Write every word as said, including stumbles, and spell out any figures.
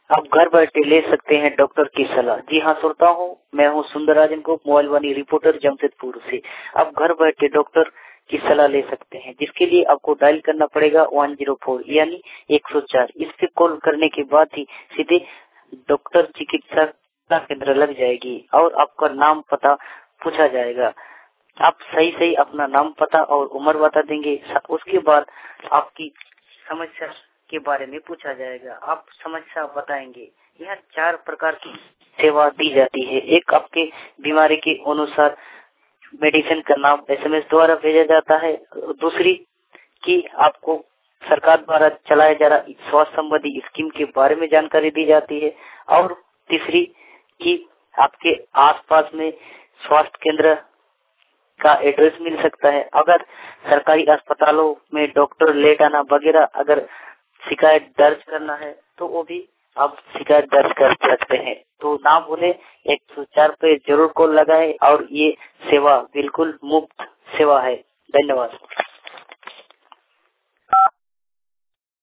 आप घर बैठे ले सकते हैं डॉक्टर की सलाह। जी हाँ श्रोता हूँ, मैं हूँ सुंदरराजन को मोबाइल वाणी रिपोर्टर जमशेदपुर से। आप घर बैठे डॉक्टर की सलाह ले सकते हैं, जिसके लिए आपको डायल करना पड़ेगा वन जीरो फोर यानी एक सौ चार। इस पे कॉल करने के बाद ही सीधे डॉक्टर चिकित्सा केंद्र लग जाएगी और आपका नाम पता पूछा जाएगा। आप सही सही अपना नाम पता और उम्र बता देंगे, उसके बाद आपकी समस्या के बारे में पूछा जाएगा, आप समस्या बताएंगे। यह चार प्रकार की सेवा दी जाती है। एक आपके बीमारी के अनुसार मेडिसिन का नाम एसएमएस द्वारा भेजा जाता है। दूसरी कि आपको सरकार द्वारा चलाया जा रहा स्वास्थ्य संबंधी स्कीम के बारे में जानकारी दी जाती है। और तीसरी कि आपके आसपास में स्वास्थ्य केंद्र का एड्रेस मिल सकता है। अगर सरकारी अस्पतालों में डॉक्टर लेट आना वगैरह अगर शिकायत दर्ज करना है तो वो भी आप शिकायत दर्ज कर सकते हैं। तो ना भूले एक सौ चार पे जरूर कॉल लगाएं और ये सेवा बिल्कुल मुफ्त सेवा है। धन्यवाद।